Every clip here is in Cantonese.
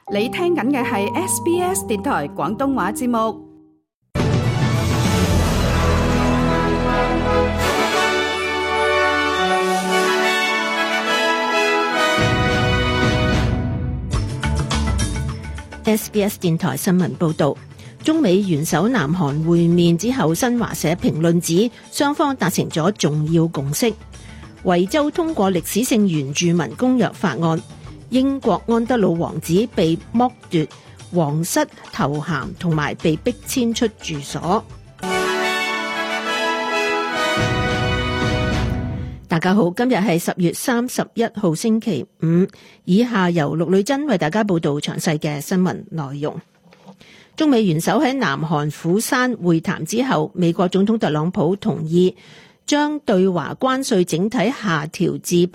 你聽緊嘅係 SBS 電台廣東話節目。 SBS 電台新聞報道，中美元首南韓會面之後，新華社評論指雙方達成咗重要共識。維州通過歷史性原住民公約法案，英國安德魯王子被剝奪皇室頭銜同埋被逼遷出住所。大家好，今日係10月31號星期五，以下由陸女珍為大家報道詳細嘅新聞內容。中美元首喺南韓釜山會談之後，美國總統特朗普同意將對華關稅整體下調至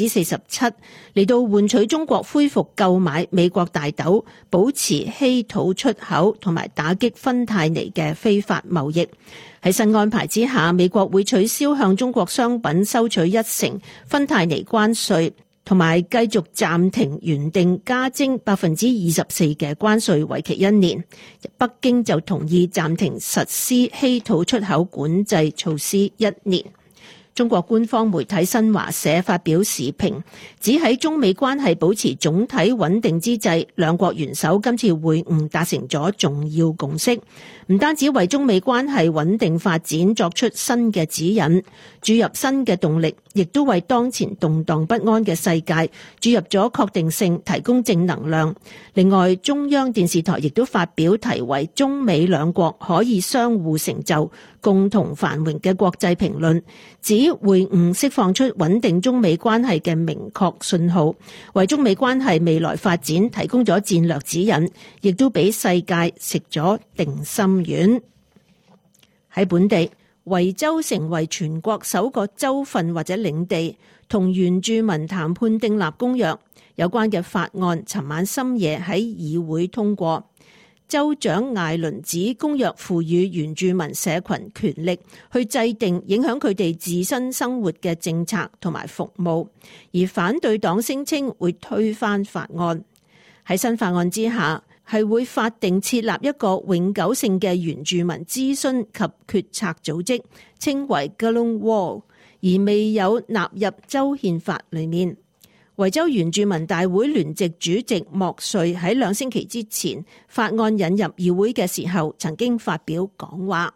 47%， 嚟到換取中國恢復購買美國大豆，保持稀土出口同埋打擊芬太尼嘅非法貿易。喺新安排之下，美國會取消向中國商品收取1%芬太尼關稅，同埋繼續暫停原定加徵 24% 嘅關稅，為期1年。北京就同意暫停實施稀土出口管制措施1年。中國官方媒體新華社發表時評，指喺中美關係保持總體穩定之際，兩國元首今次會晤達成咗重要共識，唔單止為中美關係穩定發展作出新嘅指引，注入新嘅動力，亦都為當前動盪不安嘅世界注入咗確定性，提供正能量。另外，中央電視台亦都發表題為《中美兩國可以相互成就、共同繁榮》嘅國際評論，指會晤釋放出穩定中美關係嘅明確信號，為中美關係未來發展提供咗戰略指引，亦都俾世界食咗定心丸。喺本地，維州成為全國首個州份或者領地同原住民談判訂立公約，有關嘅法案尋晚深夜喺議會通過。州長艾倫指公約賦予原住民社群權力去制定影響佢哋自身生活嘅政策同埋服務，而反對黨聲稱會推翻法案。喺新法案之下，係會法定設立一個永久性嘅原住民諮詢及決策組織，稱為 Galung Wall， 而未有納入州憲法裏面。維州原住民大會聯席主席莫瑞喺2星期之前法案引入議會嘅時候，曾經發表講話。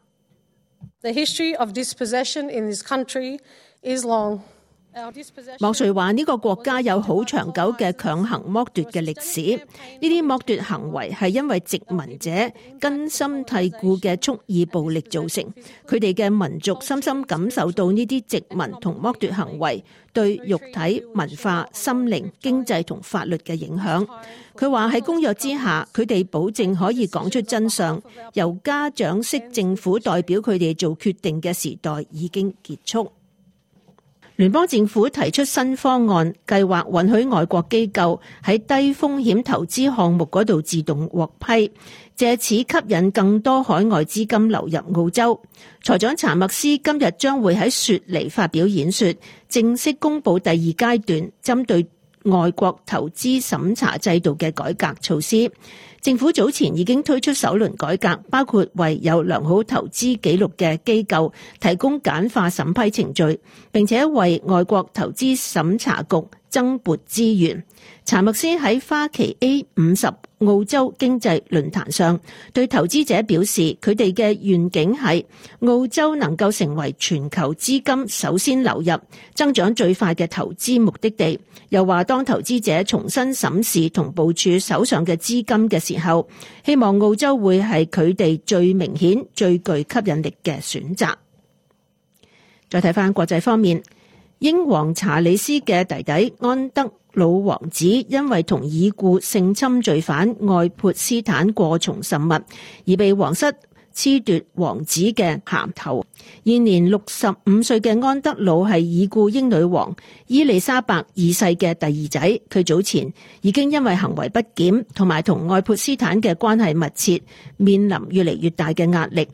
The history of dispossession in this country is long. 莫瑞話呢個國家有好長久嘅強行剝奪嘅歷史，呢啲剝奪行為係因為殖民者根深蒂固嘅蓄意暴力造成，佢哋嘅民族深深感受到呢啲殖民同剝奪行為對肉體、文化、心靈、經濟同法律嘅影響。佢話喺公約之下，佢哋保證可以講出真相，由家長式政府代表佢哋做決定嘅時代已經結束。聯邦政府提出新方案，計劃允許外國機構喺低風險投資項目嗰度自動獲批，借此吸引更多海外資金流入澳洲。財長查默斯今日將會喺雪梨發表演說，正式公布第2階段針對外國投資審查制度嘅改革措施。政府早前已經推出首輪改革，包括為有良好投資記錄嘅機構提供簡化審批程序，並且為外國投資審查局增撥資源。查默斯喺花旗 A50 澳洲經濟論壇上對投資者表示，佢哋嘅願景係澳洲能夠成為全球資金首先流入、增長最快嘅投資目的地。又話當投資者重新審視同部署手上嘅資金嘅時候，希望澳洲會係佢哋最明顯、最具吸引力嘅選擇。再睇返國際方面，英皇查理斯嘅弟弟安德魯王子因為同已故性侵罪犯愛潑斯坦過從甚密，而被皇室褫奪王子嘅銜頭。現年65歲嘅安德魯係已故英女王伊麗莎白2世嘅第2仔，佢早前已經因為行為不檢同埋同愛潑斯坦嘅關係密切，面臨越嚟越大嘅壓力。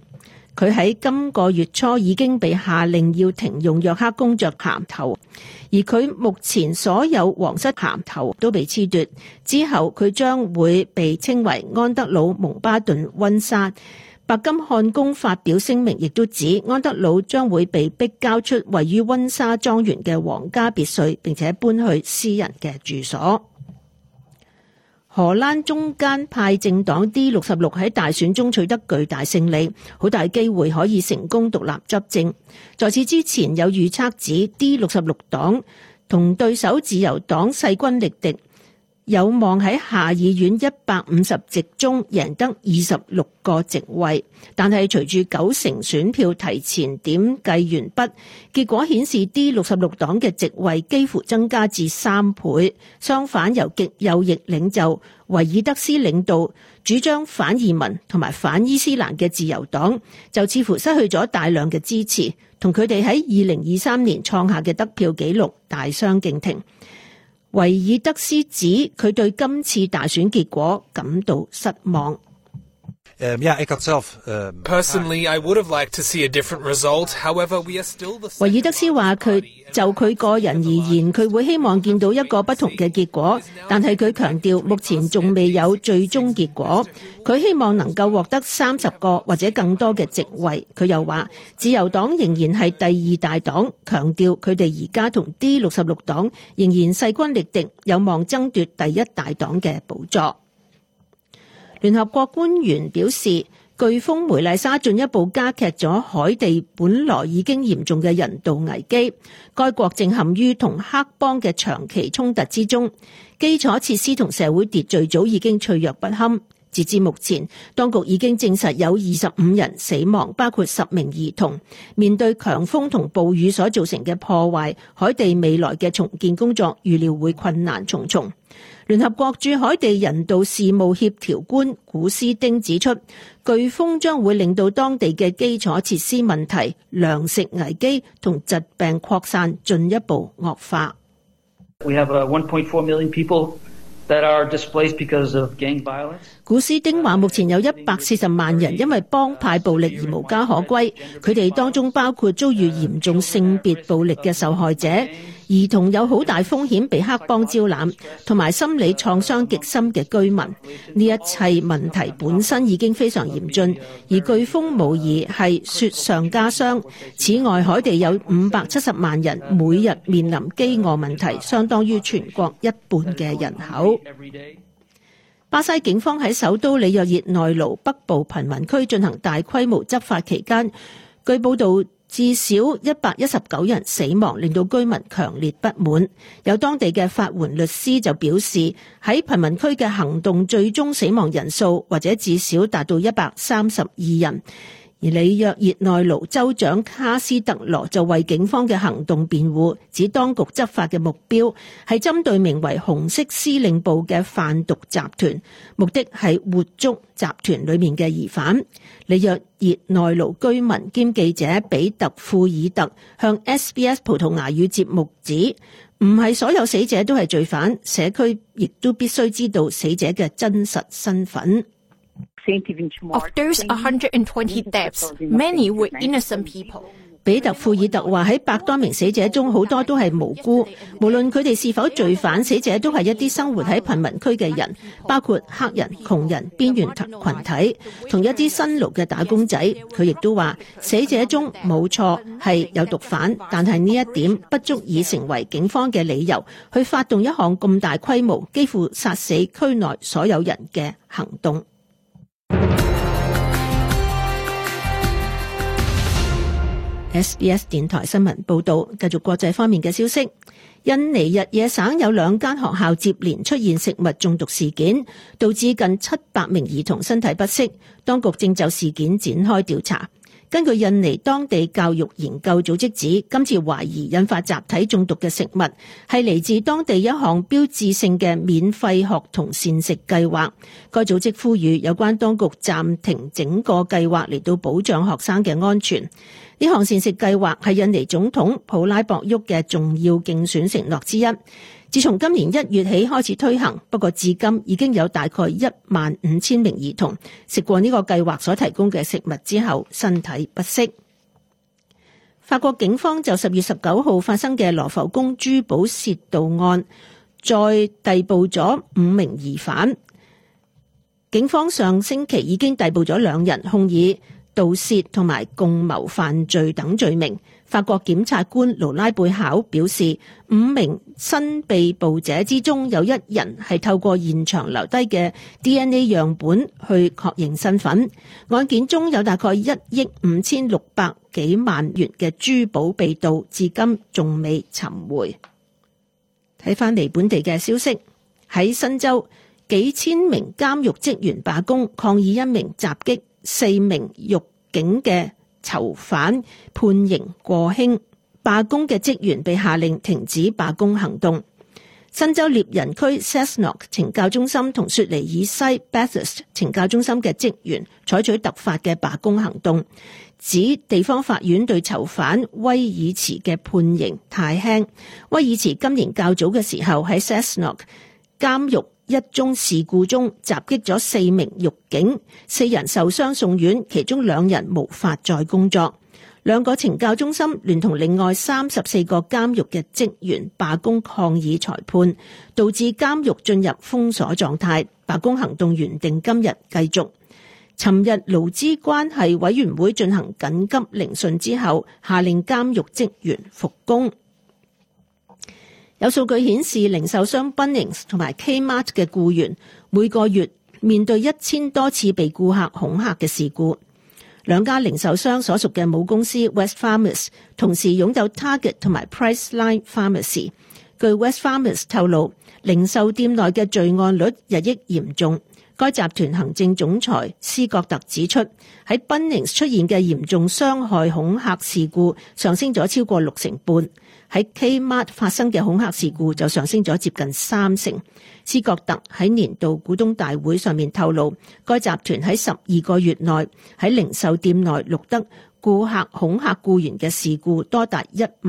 佢喺今個月初已經被下令要停用約克公爵銜頭，而佢目前所有皇室銜頭都被褫奪。之後佢將會被稱為安德魯蒙巴頓溫莎。白金漢宮發表聲明，亦都指安德魯將會被逼交出位於溫莎莊園嘅皇家別墅，並且搬去私人嘅住所。荷蘭中間派政黨 D66 喺大選中取得巨大勝利，好大機會可以成功獨立執政。在此之前有預測指 D66 黨同對手自由黨勢均力敵，有望喺下議院150席中贏得26個席位，但係隨住9成選票提前點計完畢，結果顯示 D66 黨嘅席位幾乎增加至3倍。相反，由極右翼領袖維爾德斯領導、主張反移民同埋反伊斯蘭嘅自由黨就似乎失去咗大量嘅支持，同佢哋喺2023年創下嘅得票紀錄大相徑庭。維爾德斯指佢對今次大選結果感到失望。 Personally, I would have liked to see a different result. However, we are still the same. 維爾德斯話佢就佢個人而言，佢會希望見到一個不同嘅結果，但係佢強調目前仲未有最終結果。佢希望能夠獲得30個或者更多嘅席位。佢又話自由黨仍然係第二大黨，強調佢哋而家同 D66 黨仍然勢均力敵，有望爭奪第一大黨嘅寶座。聯合國官員表示，颶風梅麗莎進一步加劇咗海地本來已經嚴重嘅人道危機。該國正陷於同黑幫嘅長期衝突之中，基礎設施同社會秩序早已經脆弱不堪。截至目前，當局已經證實有25人死亡，包括10名兒童。面對強風同暴雨所造成嘅破壞，海地未來嘅重建工作預料會困難重重。聯合國駐海地人道事務協調官古斯丁指出，颶風將會令到當地嘅基礎設施問題、糧食危機同疾病擴散進一步惡化。 We have 1.4 million people that are displaced because of gang violence. 古斯丁話，目前有140萬人因為幫派暴力而無家可歸，佢哋當中包括遭遇嚴重性別暴力嘅受害者，兒童有好大風險被黑幫招攬，同埋心理創傷極深嘅居民。呢一切問題本身已經非常嚴峻，而颶風無疑係雪上加霜。此外，海地有570萬人每日面臨飢餓問題，相當於全國1半嘅人口。巴西警方喺首都里約熱內盧北部貧民區進行大規模執法期間，據報道至少119人死亡，令到居民強烈不滿。有當地嘅法援律師就表示，喺貧民區嘅行動最終死亡人數或者至少達到132人。而里約熱內盧州長卡斯特羅就為警方嘅行動辯護，指當局執法嘅目標係針對名為紅色司令部嘅販毒集團，目的係活捉集團裏面嘅疑犯。里約熱內盧居民兼記者比特庫爾特向 SBS 葡萄牙語節目指，唔係所有死者都係罪犯，社區亦都必須知道死者嘅真實身份。 Of those 120 deaths, many were innocent people. 比特庫爾特話喺100多名死者中，好多都係無辜，無論佢哋是否罪犯，死者都係一啲生活喺貧民區嘅人，包括黑人、窮人、邊緣群體，同一啲辛勞嘅打工仔。佢亦都話，死者中冇錯係有毒販，但係呢一點不足以成為警方嘅理由去發動一項咁大規模、幾乎殺死區內所有人嘅行動。SBS 電台新聞報道，繼續國際方面嘅消息。印尼日惹省有2間學校接連出現食物中毒事件，導致近700名兒童身體不適。當局正就事件展開調查。根據印尼當地教育研究組織指，今次懷疑引發集體中毒嘅食物係嚟自當地一項標誌性嘅免費學童膳食計劃。該組織呼籲有關當局暫停整個計劃嚟到保障學生嘅安全。呢項膳食計劃係印尼總統普拉博沃嘅重要競選承諾之一。 自從今年1月起開始推行，不過至今已經有大概15000名兒童食過呢個計劃所提供嘅食物之後，身體不適。法國警方就10月19號發生嘅羅浮宮珠寶竊盜案，再逮捕咗5名疑犯。警方上星期已經逮捕咗2人，控以盜竊同埋共謀犯罪等罪名。法國檢察官盧拉貝考表示，5名新被捕者之中有1人係透過現場留低嘅 DNA 樣本去確認身份。案件中有大概1億5600幾萬元嘅珠寶被盜，至今仲未尋回。睇返嚟本地嘅消息，喺新州幾千名監獄職員罷工抗議一名襲擊4名獄警嘅囚犯判刑過輕，罷工嘅職員被下令停止罷工行動。新州獵人區 Cessnock 懲教中心同雪梨以西 Bathurst 懲教中心嘅職員採取突發嘅罷工行動，指地方法院對囚犯威爾茨嘅判刑太輕。威爾茨今年較早嘅時候喺 Cessnock 監獄一宗事故中襲擊咗4名獄警，4人受傷送院，其中2人無法再工作。2個懲教中心聯同另外34個監獄嘅職員罷工抗議裁判，導致監獄進入封鎖狀態。罷工行動原定今日繼續。尋日勞資關係委員會進行緊急聆訊之後，下令監獄職員復工。有數據顯示，零售商 Bunnings 同埋 Kmart 嘅僱員每個月面對1000多次被顧客恐嚇嘅事故。2家零售商所屬嘅母公司 Wesfarmers 同時擁有 Target 同埋 Priceline Pharmacy。據 Wesfarmers 透露，零售店內嘅罪案率日益嚴重。該集團行政總裁斯國特指出，喺 Bunnings 出現嘅嚴重傷害恐嚇事故上升咗超過60%半。喺 Kmart 發生嘅恐嚇事故就上升咗接近30%。斯國特喺年度股東大會上面透露，該集團喺12個月內喺零售店內錄得顧客恐嚇僱員嘅事故多達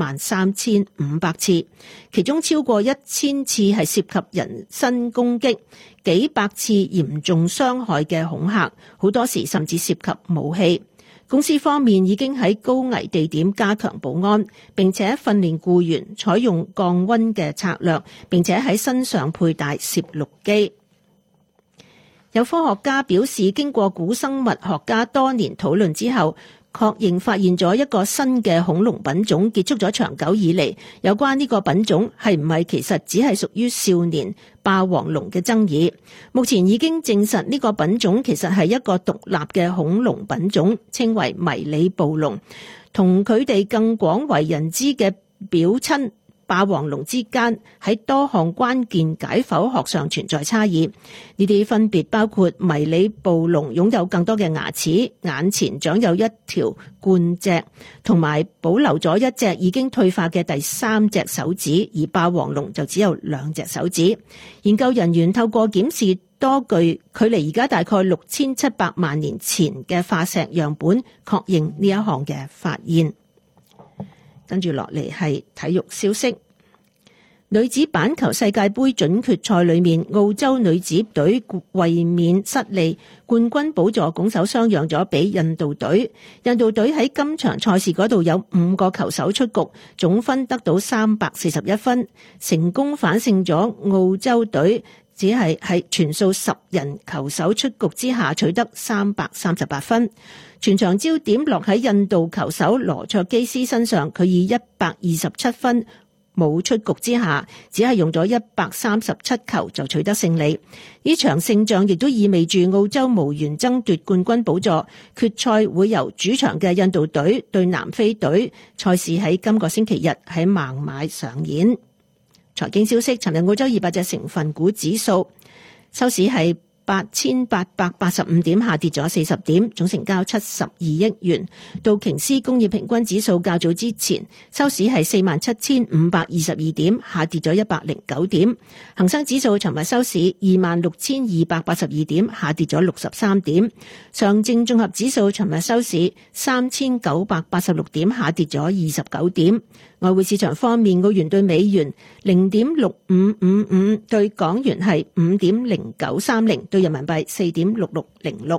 13500次，其中超過1000次係涉及人身攻擊，幾百次嚴重傷害嘅恐嚇，好多時甚至涉及武器。公司方面已經喺高危地點加強保安，並且訓練僱員採用降溫嘅策略，並且喺身上佩戴攝錄機。有科學家表示，經過古生物學家多年討論之後，確認發現咗一個新嘅恐龍品種，結束咗長久以嚟有關呢個品種係唔係其實只係屬於少年霸王龍嘅爭議。目前已經證實呢個品種其實係一個獨立嘅恐龍品種，稱為迷你暴龍，同佢哋更廣為人知嘅表親霸王龍之間喺多項關鍵解剖學上存在差異，呢啲分別包括迷你暴龍擁有更多嘅牙齒，眼前長有一條冠脊，同埋保留咗一隻已經退化嘅第3隻手指，而霸王龍就只有2隻手指。研究人員透過檢視多具距離而家大概6700萬年前嘅化石樣本，確認呢一項嘅發現。跟住落嚟係體育消息，女子板球世界盃準決賽裏面，澳洲女子隊衛冕失利，冠軍寶座拱手相讓咗俾印度隊。印度隊喺今場賽事嗰度有5個球手出局，總分得到341分，成功反勝咗澳洲隊，只係喺全數10人球手出局之下取得338分。全場焦點落喺印度球手羅卓基斯身上，佢以127分冇出局之下，只係用咗137球就取得勝利。呢場勝仗亦都意味住澳洲無緣爭奪冠軍寶座，決賽會由主場嘅印度隊對南非隊。賽事喺今個星期日喺孟買上演。財經消息，尋日澳洲200隻成分股指數收市係8885點，下跌咗40點，總成交72億元。道瓊斯工業平均指數較早之前收市係47522點，下跌咗109點。恒生指數尋日收市26282點，下跌咗63點。上證綜合指數尋日收市3986點，下跌咗29點。 外匯市場方面，澳元對美元0.6555，對港元係5.0930，對人民幣4.6606。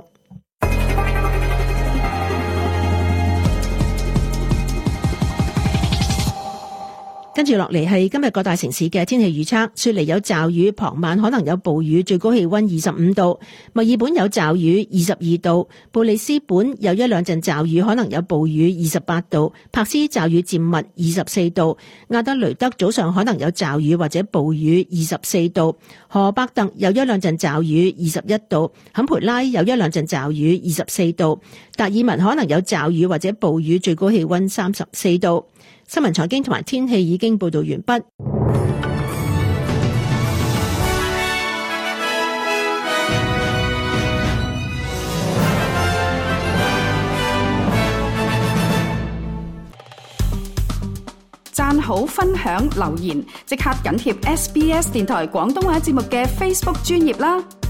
跟住落嚟係今日各大城市嘅天氣預測。雪梨有驟雨，傍晚可能有暴雨，最高氣溫25度。墨爾本有驟雨，22度。布里斯本有一兩陣驟雨，可能有暴雨，28度。柏斯驟雨漸密，24度。亞德雷德早上可能有驟雨或者暴雨，24度。荷伯特有一兩陣驟雨，21度。坎培拉有一兩陣驟雨，24度。達爾文可能有驟雨或者暴雨，最高氣溫34度。新聞財經同埋天氣已經報道完畢。 讚好、分享、留言，即刻緊貼SBS 電台廣東話節目嘅 Facebook 專頁啦！